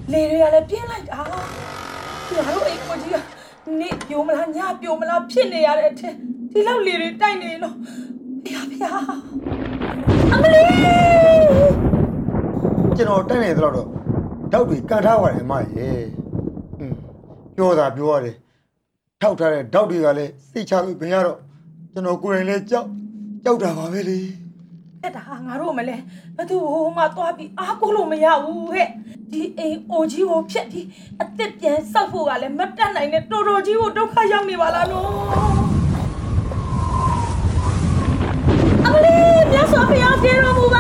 လေတွေကလည်းပြင်းလိုက်တာငါတို့အိမ်ကိုကြီးကနေပြိုမလားညပြိုမလားဖြစ်နေရတဲ့အထက်ဒီလောက်လေတွေတိုက်နေတော့ဖေအမလေးကျွန်တော်တိုက်နေသလောက်တော့တောက်တွေကန်ထားပါတယ်အမရေပြောတာပြောရတယ်ထောက်ထားတဲ့တောက်တွေကလည်းစိတ်ချလို့ခင်ရတော့ကျွန်တော်ကိုယ်တိုင်လည်းကြောက်တာပါပဲလေအဲ့ဒါငါတို့မလဲဘသူမှသွားပြီးအားကိုးလို့မရဘူးဟဲ့ဒီအိမ်အိုကြီးကိုဖြတ်ပြီးအစ်စ်ပြန်ဆောက်ဖို့ကလည်းမတတ်နိုင်နဲ့တော်တော်ကြီးကိုဒုက္ခရောက်နေပါလားနော်အမလေးမြတ်စွာဘုရားကျေတော်မူပါ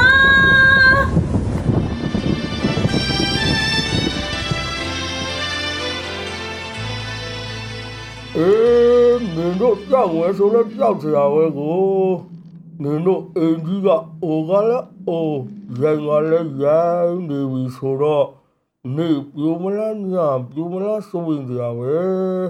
နင်တို့ကြောက်ဝဲဆိုတော့ကြောက်စရာဝဲကိုနင်တို့အင်ကြီးကအိုကလည်းအိုရိုင်းကလည်းရိုင်းနေပြီဆိုတော့နေပြိုမလားညပြိုမလားဆိုရင်ကြဝဲ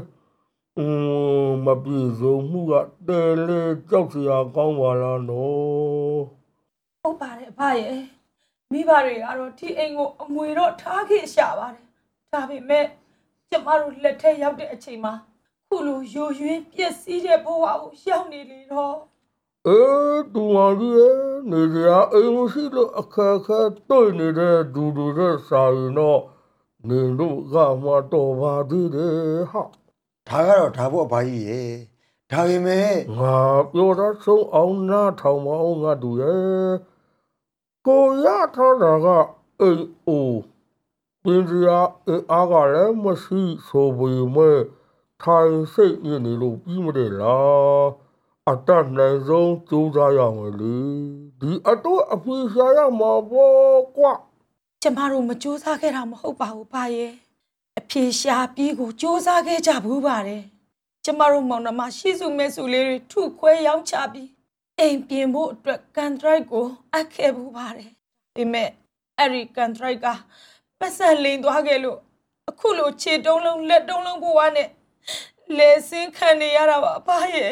မပြေဆုံးမှုကတဲလေကြောက်စရာကောင်းပါလားနော်ဟုတ်ပါတယ်အဖရဲ့မိဘတွေကတော့ဒီအိမ်ကိုအမွေတော့ထားခဲ့ရှာပါတယ်ဒါပေမဲ့ကျမတို့လက်ထက်ရောက်တဲ့အချိန်မှာခုလိုယိုယွင်းပျက်စီးတဲ့ဘဝကိုရောက်နေလေတော့တူမကြီးနေကြအိမ်မရှိလို့အခက်အခဲတွေ့နေတဲ့ဒူတဲ့စာရင်တော့နင်တို့ကမှတော်ပါသေးတယ်ဟာဒါကတော့ဒါဖို့အဘာကြီးရေဒါပေမဲ့ငါပြောတာဆုံးအောင်နားထောင်မအောင်ငါတူရဲ့ကိုရထားတာကအိမ်အိုပင်စရာအားကလည်းမရှိဆိုပေမဲ့ထိုင်စိတ်ညစ်နေလို့ပြီးမတယ်လားအတတ်နိုင်ဆုံးကြိုးစားရမယ်လေဒီအတွက်အဖေရှာရမှာပေါ့ကွာကျမတို့မကြိုးစားခဲ့တာမဟုတ်ပါဘူးဘာရဲ့အဖေရှာပြီးကိုကြိုးစားခဲ့ကြဘူးပါတယ်ကျမတို့မောင်နှမရှိစုမဲစုလေးတွေထုခွဲရောင်းချပြီးအိမ်ပြင်ဖို့အတွက်ကန်ထရိုက်ကိုအပ်ခဲ့ဘူးပါတယ်ဒါပေမဲ့အဲ့ဒီကန်ထရိုက်ကပတ်စံလိန်သွားခဲ့လို့အခုလိုခြေတုံးလုံးလက်တုံးလုံးဘဝနဲ့လေစင်းခံနေရတာပါဘာရဲ့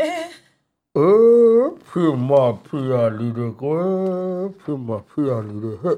ဖေမဖေရလီတဲ့ကွယ်ဖေမဖေရလီတဲ့ဟဲ့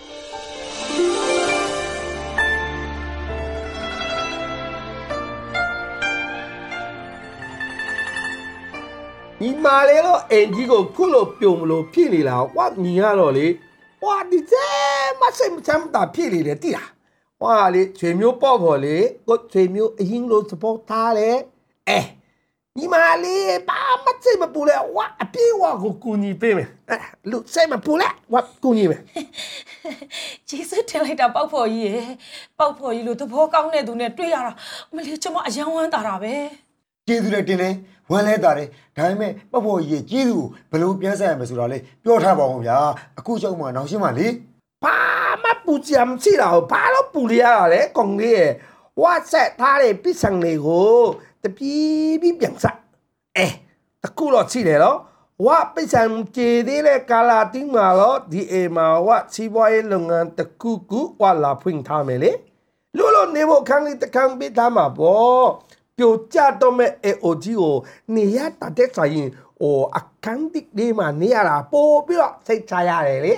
ညီမလေးတော့အင်ကြီးကိုခုလိုပြုံမလို့ဖြစ်နေလားဝါညီရတော့လေဝါဒီစဲမစိမချမ်းတာဖြစ်နေတယ်တိလားဝါလေချွေမျိုးပေါ့ဖို့လေကိုချွေမျိုးအရင်လိုစပေါ်ထားလေညီမလေးဘာမစိမပူလဲဝါအပြေးဝါကိုကူညီပေးမယ်လူစိမပူလဲဝါကူညီမယ်ကျေးဇူးတင်လိုက်တာပေါက်ဖော်ကြီးရေပေါက်ဖော်ကြီးလို့သဘောကောင်းတဲ့သူနဲ့တွေ့ရတာမလေးကျမအယံဝမ်းတာတာပဲကျေးဇူးလည်းတင်တယ်ဝမ်းလဲတာတယ်ဒါပေမဲ့ပေါ့ဖို့ကြီးကျေးဇူးကိုဘယ်လိုပြန်ဆက်ရမလဲဆိုတာလေပြောထားပါဦးဗျာအခုကြောက်မှနောက်ရှင်းမှလေဘာမပူကြမ်းစီတော့ဘာလို့ပူရရလဲကောင်လေးဝါဆက်ထားတဲ့ပြဿနာတွေကိုတပီးပြီးပြန်စားတကူတော့ချိတယ်နော်ဝါပြဿနာကျေသေးတဲ့ကာလာတင်းမှာတော့ဒီအေမှာဝါစီပွားရေးလုပ်ငန်းတကူကူဝါလာဖွင့်ထားမယ်လေလို့လို့နေဖို့ခန်းလေးတခန်းပေးထားမှာပေါ့ပြိုကျတော့မဲ့အိုဂျီကိုနေရတဲ့ဆိုင်အခန်းတစ်ဒီမှာနေရတာပို့ပြီးတော့စိတ်ချရတယ်လေ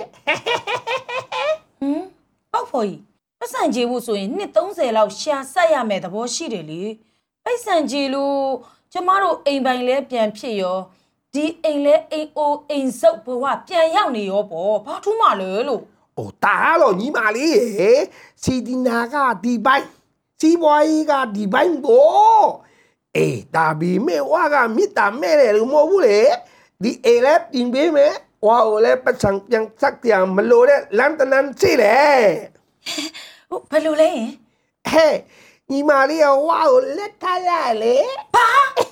ပေါက်ဖော်ကြီးပတ်စံကြေးဖို့ဆိုရင်နှစ်30လောက်ရှာဆက်ရမယ်သဘောရှိတယ်လေပိတ်စံကြေးလို့ကျမတို့အိမ်ပိုင်လဲပြန်ဖြစ်ရောဒီအိမ်လဲအိမ်အိုအိမ်စုပ်ဘဝပြန်ရောက်နေရောပေါ့ဘာထူးမှလဲလို့တာတော့ညီမလေးရေစီဒီနာကဒီပိုင်းစီးပွားရေးကဒီပိုင်းပေါ့ဒါပေမဲ့ဝါကမြစ်တာမဲ့တယ်လို့မဟုတ်ဘူးလေဒီအိမ်လဲပြင်ပေးမယ်ဝါကိုလည်းပတ်စံပြန်ဆက်ပြန်မလို့တဲ့လမ်းတန်းရှိလေဘယ်လိုလဲညီမလေးကဝါကိုလက်ထားရလေဘာ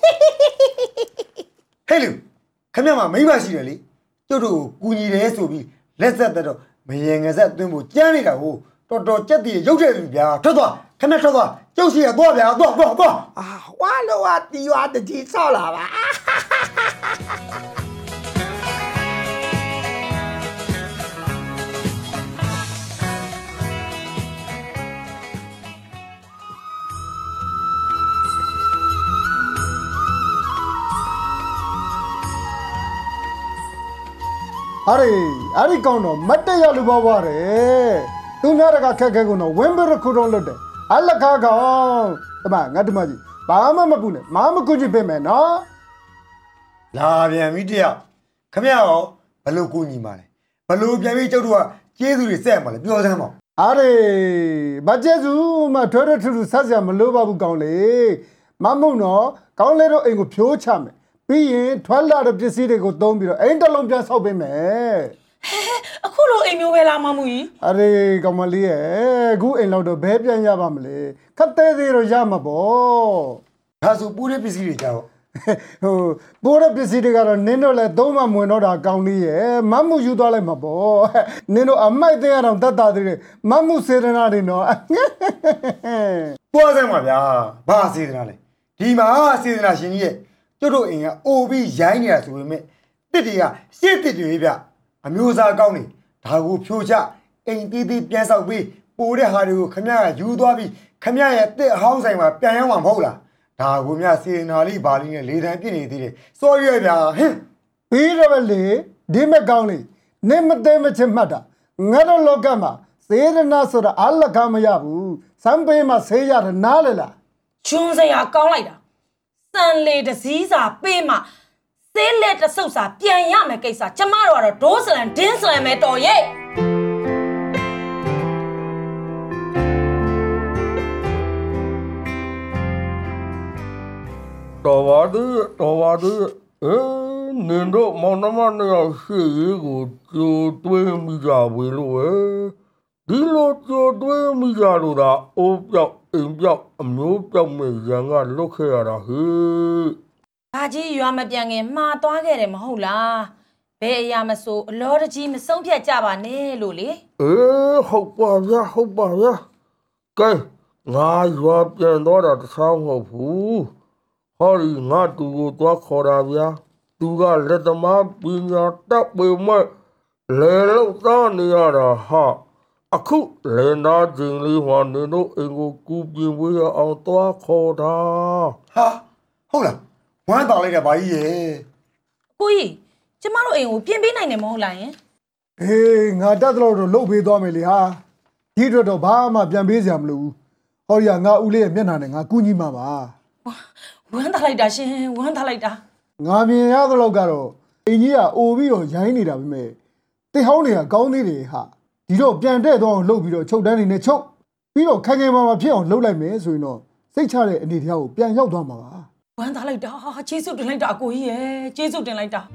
ဟဲ့လူခမရမှာမိမရှိတယ်လေကျုပ်တို့ကိုကူညီတယ်ဆိုပြီးလက်ဆက်တော့မရေငဆက်သွင်းဖို့ကြမ်းနေတာကိုတော်တော်ကြက်တည်ရုပ်တဲ့လူဗျာထွက်သွားခမထွက်သွားကျုပ်စီကသွားဗျာသွားဝါလို့ကတီရွာတကြီးဆောက်လာပါအဲ့ဒီကောင်းတော့မတ်တက်ရလူပါပါတယ်သူများတကခက်ခဲကုန်တော့ဝင်းဘရခုတော့လွတ်တယ်အလကားကောင်ဒီမှာငါတို့မကြီးဘာမှမပူနဲ့မမကူကြည့်ပေးမယ်နော်လာပြန်ပြီတရားခမရရောဘလို့ကူညီမှာလဲဘလို့ပြန်ပြီးကျုပ်တို့ကကျေးဇူးတွေဆက်မှာလဲပြောစမ်းပါအားရေဘာကျေးဇူးမှထွဲထွဲထူထူဆက်စရာမလိုပါဘူးကောင်းလေမမုံတော့ကောင်းလေတော့အိမ်ကိုဖြိုးချမယ်ပြီးရင်ထွက်လာတဲ့ပစ္စည်းတွေကိုသုံးပြီးတော့အိမ်တစ်လုံးပြန်ဆောက်ပေးမယ်အခုလိုအိမ်မျိုးပဲလားမမူကြီးအားရေကောင်မလေးရဲ့အခုအိမ်လောက်တော့ဘဲပြန်ရပါမလဲခက်သေးသေးတော့ရမှာပေါ့ဒါဆိုပူတဲ့ပစ္စည်းတွေကြတော့ဟိုပိုးတဲ့ပစ္စည်းတွေကတော့နင်းတို့လည်းသုံးမှမဝင်တော့တာကောင်းလေးရဲ့မမူယူသွားလိုက်မှာပေါ့နင်းတို့အမိုက်သေးရအောင်တတ်တာသေးတယ်မမူစေတနာတွေနော်ပြောစမ်းပါဗျာဘာစေတနာလဲဒီမှာစေတနာရှင်ကြီးရဲ့ကျုပ်တို့အိမ်ကအိုပြီးရိုင်းနေတာဆိုပေမဲ့တစ်တွေကရှစ်တစ်တွေဗျအမျိုးအစားကောင်းနေဒါကိုဖြိုချအိမ်တီးတီးပြန်ဆောက်ပြီးပိုတဲ့ဟာတွေကိုခမရယူသွားပြီးခမရရဲ့တစ်အဟောင်းဆိုင်မှာပြန်ရောက်မှာမဟုတ်လားဒါကိုမြစေနာလေးဘာလေးနဲ့လေတန်းပြစ်နေသေးတယ်စောရွဲ့ဗျာဟင်ပြီးတော့လေဒီမဲ့ကောင်းလေးနေမသေးမချင်မှတ်တာငါတို့လောကမှာစေရနာဆိုတာအလကားမရဘူးစံပေးမှာဆေးရတယ်နားလေလားချွန်းစရာကောင်းလိုက်တာစံလေတစည်းစာပေးမှစေးလက်တဆုပ်စာပြန်ရမယ်ကိစ္စကျမတို့ကတော့ဒိုးစလန်ဒင်းစလန်ပဲတော်ရဲ့တော်ပါသေးနင်တို့မောင်နှမနှစ်ယောက်ရှေ့ရေးကိုကြိုတွေးမိကြပြီလို့ပဲဒီလိုကြိုတွေးမိကြလို့ဒါအိုးပြောက်အိမ်ပြောက်အမျိုးပြောက်မဲ့ရန်ကလွတ်ခဲ့ရတာဟေးဘာကြီးရွာမပြန်ခင်မှားသွားခဲ့တယ်မဟုတ်လားဘယ်အရာမဆိုအလောတကြီးမဆုံးဖြတ်ကြပါနဲ့လို့လေဟုတ်ပါဗျာကဲငါရွာပြန်တော့တာတခြားမဟုတ်ဘူးဟောဒီငါတူကိုသွားခေါ်တာဗျာသူကလက်သမားပညာတတ်ပေမဲ့လေလောက်သားနေရတာဟာအခုလေနာကျင်လေးဟောနေတို့အင်ကိုကူပြင်းဝေးအောင်သွားခေါ်တာဟာဟုတ်လားဝမ်းတောင်းလိုက်တာဘာကြီးရဲ့ကိုကြီးကျမတို့အိမ်ကိုပြင်ပေးနိုင်တယ်မဟုတ်လားယင်အေးငါတက်တော့လှုပ်ပေးသွားမယ်လေဟာဒီတော့ဘာမှပြန်ပေးစရာမလိုဘူးဟောဒီကငါဦးလေးရဲ့မျက်နှာနဲ့ငါကူးညီမှာပါဝမ်းသာလိုက်တာရှင်ဝမ်းသာလိုက်တာငါမြင်ရသလောက်ကတော့အင်ကြီးကအိုပြီးတော့ရိုင်းနေတာပဲမဲ့တိတ်ဟောင်းတွေကကောင်းသေးတယ်ဟာဒီတော့ပြန်တဲ့တော့လှုပ်ပြီးတော့ချုပ်တန်းနေနဲ့ချုပ်ပြီးတော့ခိုင်ခိုင်မာမာဖြစ်အောင်လှုပ်လိုက်မယ်ဆိုရင်တော့စိတ်ချတဲ့အနေတရားကိုပြန်ရောက်သွားမှာပါဝမ်းသာလိုက်တာကျေးဇူးတင်လိုက်တာအကိုကြီးရဲ့ကျေးဇူးတင်လိုက်တာ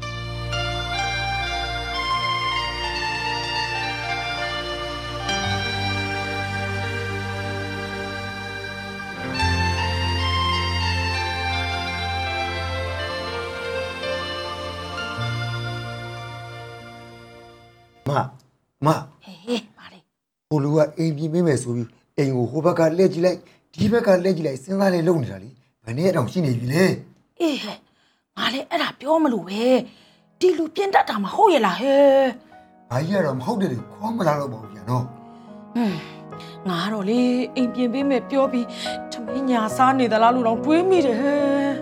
မဟေးပါလေဟိုလူကအိမ်ပြင်ပေးမယ်ဆိုပြီးအိမ်ကိုဟိုဘက်ကလှည့်ကြည့်လိုက်ဒီဘက်ကလှည့်ကြည့်လိုက်စဉ်းစားလေးလုပ်နေတာလေဘယ်နဲ့တောင်ရှိနေပြီလေအေးငါလည်းအဲ့ဒါပြောမလို့ပဲဒီလူပြင်းတတ်တာမဟုတ်ရဲ့လားဟဲ့ဘာကြီးကတော့မဟုတ်တယ်လေခေါ်မလာတော့ပါဘူးပြန်တော့ငါတော့လေအိမ်ပြင်ပေးမယ်ပြောပြီးထမင်းညာစားနေသလားလို့တော့တွေးမိတယ်ဟဲ့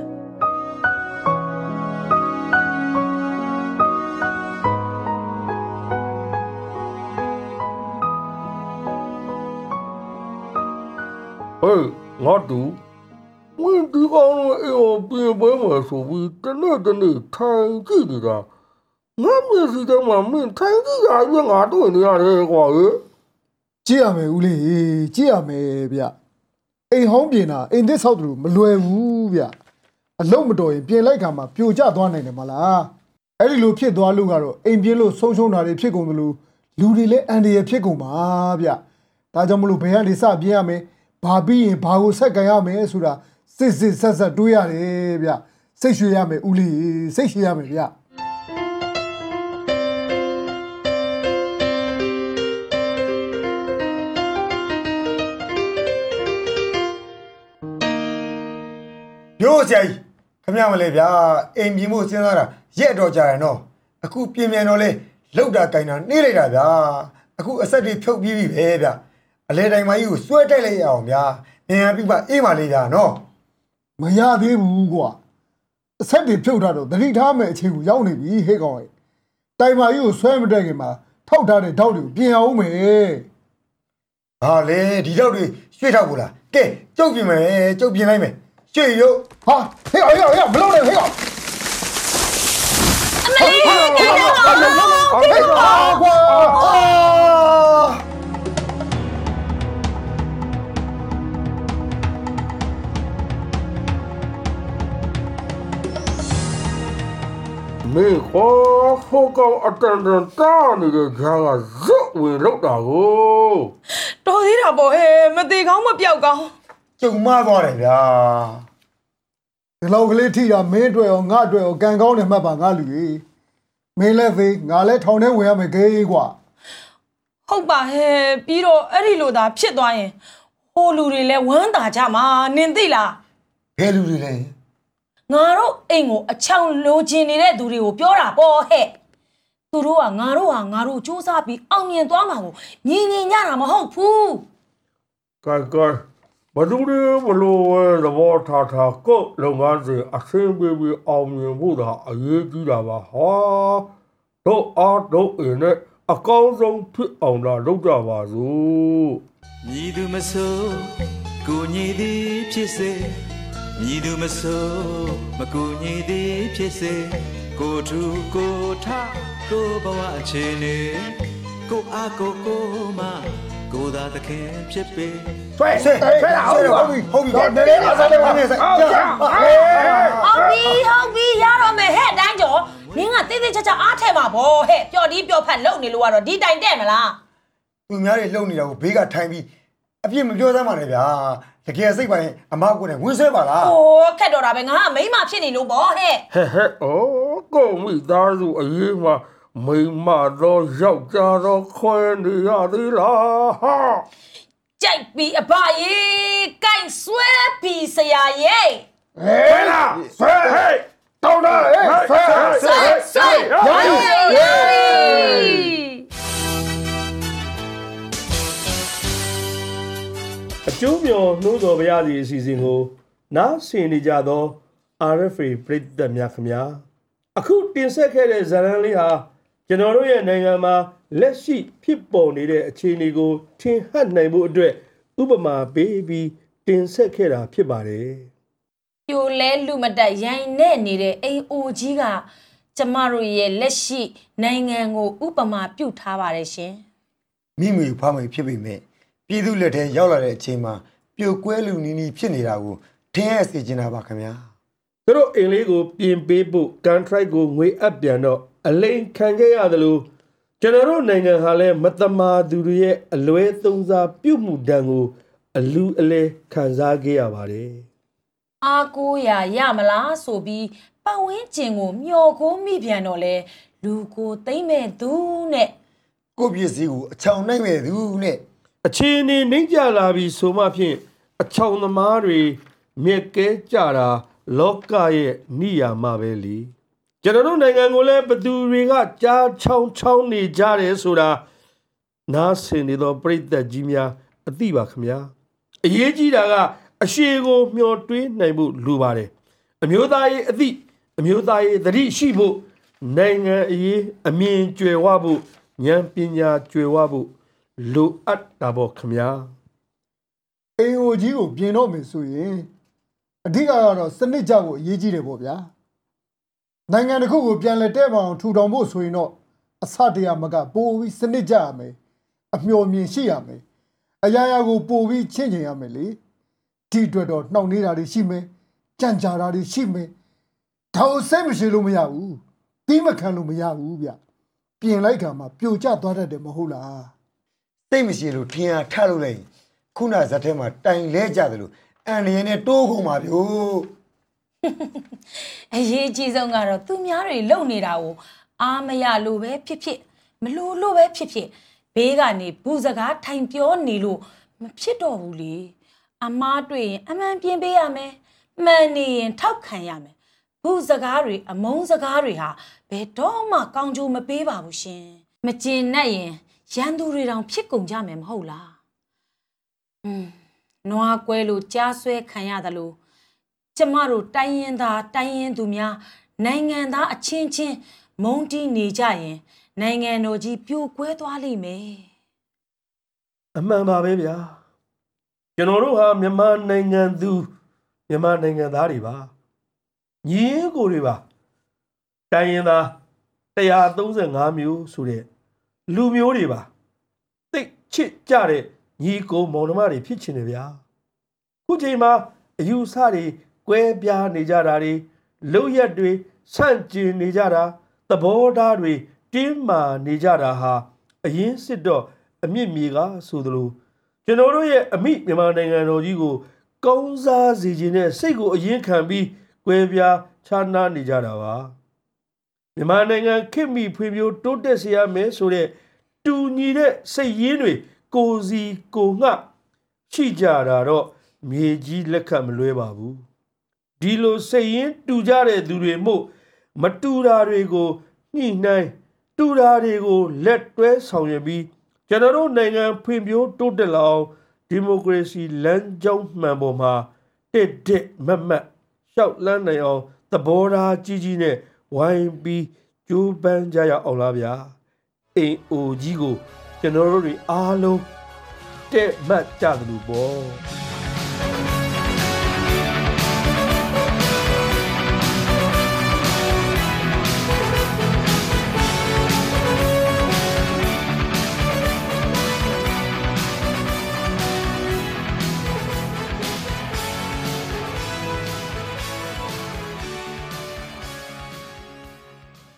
ဟေးငါတူဝင်းဒီကောင်လေးအိမ်ပြင်ပေးမယ်ဆိုပြီးတနေ့ထိုင်ကြည့်နေတာငါမျက်စိထဲမှာမင်းထိုင်ကြည့်ရရင်ငါတွေ့နေရတယ်ကွာကြည့်ရမယ်ဦးလေးကြည့်ရမယ်ဗျအိမ်ဟောင်းပြင်တာအိမ်သစ်ဆောက်တယ်လို့မလွယ်ဘူးဗျအလုံးမတော်ရင်ပြင်လိုက်ခါမှာပြိုကျသွားနိုင်တယ်မလားအဲ့ဒီလိုဖြစ်သွားလို့ကတော့အိမ်ပြင်လို့ဆုံးရှုံးတာတွေဖြစ်ကုန်သလိုလူတွေလည်းအန်ဒီရဖြစ်ကုန်ပါဗျဒါကြောင့်မလို့ဘယ်ကနေစပြင်ရမယ်ဘာပြီးရင်ဘာကိုဆက်ကြရမယ်ဆိုတာစစ်ဆက်တွေးရတယ်ဗျစိတ်ရွှေရမယ်ဦးလေးစိတ်ရွှေရမယ်ဗျမျိုးဆရာကြီးခမရမလဲဗျာအိမ်ပြင်ဖို့စဉ်းစားတာရက်တော့ကြာရင်တော့အခုပြင်ပြန်တော့လဲလောက်တာကင်တာနှေးလိုက်တာဗျာအခုအဆက်တွေဖြုတ်ပြီးပြီပဲဗျအလဲတိုင်းမကြီးကိုစွဲတိုက်လိုက်ရအောင်ဗျာအင်အားပြပအေးပါလေဗျာနော်မရသေးဘူးကွာအဆက်တွေဖြုတ်ထားတော့တတိထားမဲ့အချိန်ကိုရောက်နေပြီဟဲ့ကောင်ရဲ့တိုင်မာကြီးကိုဆွဲမတက်ခင်မှာထောက်ထားတဲ့ဓာတ်တွေကိုပြင်အောင်မယ်ဟာလေဒီတော့တွေရွှေ့ထောက်ဘူးလားကဲကျုပ်ပြင်မယ်ကျုပ်ပြင်လိုက်မယ်ရွှေ့ရုပ်ဟာဟေ့မလုပ်နဲ့ဟေ့ကွာမင်းခေါ်ဖိုးကောင်အတန်တန်တားနေတဲ့ခါကဇွတ်ဝင်လောက်တာကိုတော်သေးတာပေါ့ဟဲ့မသေးကောင်းမပြောက်ကောင်းကျုံမသွားတယ်ဗျာဒီလောက်ကလေးထိတာမင်းအတွက်ရောငါအတွက်ရောကံကောင်းတယ်မှတ်ပါငါလူကြီးမင်းလည်းဖေးငါလည်းထောင်ထဲဝင်ရမယ်ခေးကွာဟုတ်ပါဟဲ့ပြီးတော့အဲ့ဒီလိုသာဖြစ်သွားရင်ဟိုလူတွေလည်းဝမ်းသာကြမှာနင်သိလားဘယ်လူတွေလဲငါတို့အိမ်ကိုအချောင်လိုချင်နေတဲ့သူတွေကိုပြောတာပေါ့ဟဲ့သူတို့ကငါတို့စူးစမ်းပြီးအောင်မြင်သွားမှာကိုမြင်ညတာမဟုတ်ဘူးကဲဘာလို့လဲဘလို့ဝဲသဘောထားကိုလုံငန်းစဉ်အဆင်ပြေပြီးအောင်မြင်ဖို့သာအရေးကြီးတာပါဟာတို့အားတို့အင်းနဲ့အကောင်းဆုံးဖြစ်အောင်လာလုပ်ကြပါစို့မြည်သူမဆိုးကိုညီသည်ဖြစ်စေမြည်သူမဆိုးမကိုညီသည်ဖြစ်စေကိုထူကိုထကိုဘဝအခြေအနေကိုအားကိုမကိုသာသခင်ဖြစ်ပေဆွဲလာအောင်ဟုတ်ပြီဟုတ်ပြီနေစားတယ်နေစားဟုတ်ပြီရတော့မယ်ဟဲ့တိုင်းကျော်နင်းကတိတ်တိတ်ချာချာအားထဲမှာဗောဟဲ့ပျော်ဒီပျော်ဖတ်လုံနေလို့ကတော့ဒီတိုင်တဲ့မလားသူများတွေလုံနေတာကိုဘေးကထိုင်ပြီးအပြစ်မပြောစမ်းပါနဲ့ဗျာတကယ်စိတ်ပိုင်းအမကိုနဲ့ဝင်းဆွဲပါလားโอ้ခက်တော့တာပဲငါကမိမဖြစ်နေလို့ဗောဟဲ့ကိုမိသားစုအရေးမှာမိမတော့ယောက်ျားတော့ခွဲနေရသေးလားဟာကြိုက်ပြီးအဘကြီးကိုင်ဆွဲပြီးဆရာရဲ့ဟဲ့လားဆွဲဟဲ့တောင်းတာဟဲ့ဆွဲအကျိုးမျှော်နှိုးတော်ဗျာစီအစီအစဉ်ကိုနားဆင်နေကြသော RFA ပရိသတ်များခင်ဗျာအခုတင်ဆက်ခဲ့တဲ့ဇာတ်လမ်းလေးဟာကျွန်တော်တို့ရဲ့နိုင်ငံမှာလက်ရှိဖြစ်ပေါ်နေတဲ့အခြေအနေကိုထင်ဟပ်နိုင်ဖို့အတွက်ဥပမာပေးပြီးတင်ဆက်ခဲ့တာဖြစ်ပါတယ်ပြိုလဲလူမတက်ရိုင်နဲ့နေတဲ့အိမ်အိုကြီးကကျမတို့ရဲ့လက်ရှိနိုင်ငံကိုဥပမာပြုထားပါတယ်ရှင်မိမိဖားမိဖြစ်ပေမဲ့ပြည်သူလက်ထဲရောက်လာတဲ့အချိန်မှာပြိုကွဲလူနီးနီးဖြစ်နေတာကိုထင်ရစေချင်တာပါခင်ဗျာသူတို့အင်လေးကိုပြင်ပေးဖို့ကန်ထရိုက်ကိုငွေအပ်ပြန်တော့အလိန်ခံခဲ့ရတယ်လို့ကျွန်တော်တို့နိုင်ငံဟာလည်းမတမာသူတွေရဲ့အလွဲသုံးစားပြုမှုတံကိုအလူအလဲခံစားခဲ့ရပါတယ်အားကိုးရမလားဆိုပြီးပတ်ဝန်းကျင်ကိုမျောကိုမိပြန်တော့လဲလူကိုသိမ့်မဲ့သူနဲ့ကိုယ့်ပစ္စည်းကိုအချောင်နိုင်မဲ့သူနဲ့အခြေအနေနှိမ့်ကြလာပြီးဆိုမှဖြင့်အချောင်သမားတွေမြက်ကဲကြတာလောကရဲ့နိယာမပဲလေကျွန်တော်တို့နိုင်ငံကိုလည်းဘသူတွေကကြားချောင်းနေကြတယ်ဆိုတာနားဆင်နေသောပရိသတ်ကြီးများအသိပါခင်ဗျာအရေးကြီးတာကအရှိကိုမျှော်တွေးနိုင်ဖို့လိုပါတယ်အမျိုးသားရေးအသည့်အမျိုးသားရေးသတိရှိဖို့နိုင်ငံအရေးအမြင်ကျွယ်ဝဖို့ဉာဏ်ပညာကျွယ်ဝဖို့လိုအပ်တာပေါ့ခင်ဗျာအိမ်အိုကြီးကိုပြင်တော့မယ်ဆိုရင်အဓိကကတော့စနစ်ကြဖို့အရေးကြီးတယ်ပေါ့ဗျာနိုင်ငံတစ်ခုကိုပြန်လည်တဲ့ပေါအောင်ထူထောင်ဖို့ဆိုရင်တော့အစတရားမကပိုပြီးစနစ်ကြရမယ်အမျှော်မြင်ရှိရမယ်အရာရာကိုပိုပြီးချင့်ချင်ရမယ်လေဒီအတွက်တော့နှောင့်နှေးတာတွေရှိမယ်ကြံ့ကြာတာတွေရှိမယ်ဒါကိုစိတ်မရှိလို့မရဘူးတီးမခံလို့မရဘူးဗျပြင်လိုက်ခါမှာပြိုကျသွားတတ်တယ်မဟုတ်လားစိတ်မရှိလို့ထင်အားထလို့လိုက်ခုနဇက်ထဲမှာတိုင်လဲကြတယ်လို့အန်လျင်နဲ့တိုးကုန်ပါဗျို့အရေးကြီးဆုံးကတော့သူများတွေလုံနေတာကိုအားမရလို့ပဲဖြစ်ဖြစ်မလို့လို့ပဲဖြစ်ဖြစ်ဘေးကနေဘူးစကားထိုင်ပြောနေလို့မဖြစ်တော့ဘူးလေအမားတွေ့ရင်အမှန်ပြင်ပေးရမယ်မှန်နေရင်ထောက်ခံရမယ်ဘူးစကားတွေအမုန်းစကားတွေဟာဘယ်တော့မှကောင်းကျိုးမပေးပါဘူးရှင်မကျင်နဲ့ရင်ရန်သူတွေတောင်ဖြစ်ကုန်ကြမယ်မဟုတ်လားနွားကွဲလို့ကြားဆွဲခံရတယ်လို့ကျမတို့တိုင်းရင်သူများနိုင်ငံသားအချင်းချင်းမုန်းတီးနေကြရင်နိုင်ငံတော်ကြီးပြိုကွဲသွားလိမ့်မယ်အမှန်ပါပဲဗျာကျွန်တော်တို့ဟာမြန်မာနိုင်ငံသူမြန်မာနိုင်ငံသားတွေပါညီအကိုတွေပါတိုင်းရင်းသား135မျိုးဆိုတဲ့လူမျိုးတွေပါသိချစ်ကြတဲ့ညီကိုမောင်နှမတွေဖြစ်ချင်တယ်ဗျာခုချိန်မှာအယူဆတွေကွဲပြားနေကြတာတွေလုံရက်တွေဆန့်ကျင်နေကြတာသဘောထားတွေတင်းမာနေကြတာဟာအရင်စစ်တော့အမြင့်မြေကဆိုသလိုကျွန်တော်တို့ရဲ့အမိမြန်မာနိုင်ငံတော်ကြီးကိုကောင်းစားစေခြင်းနဲ့စိတ်ကိုအရင်ခံပြီးကွဲပြားခြားနားနေကြတာပါမြန်မာနိုင်ငံခေတ်မီဖွံ့ဖြိုးတိုးတက်စေရမယ်ဆိုတဲ့တူညီတဲ့စိတ်ရင်းတွေကိုစီကိုငှရှိကြတာတော့မြေကြီးလက်ခတ်မလွဲပါဘူးဒီလိုစိတ်ရင်းတူကြတဲ့သူတွေမို့မတူတာတွေကိုညှိနှိုင်းတူတာတွေကိုလက်တွဲဆောင်ရွက်ပြီးကျွန်တော်တို့နိုင်ငံဖွံ့ဖြိုးတိုးတက်လာအောင်ဒီမိုကရေစီလမ်းကြောင်းမှန်ပေါ်မှာတစ်မတ်လျှောက်လန်းနိုင်အောင်သဘောထားကြီးကြီးနဲ့ဝိုင်းပြီးကြိုးပမ်းကြရအောင်လားဗျာအိမ်အိုကြီးကိုကျွန်တော်တို့တွေအားလုံးတဲ့မှတ်ကြသလိုပေါ့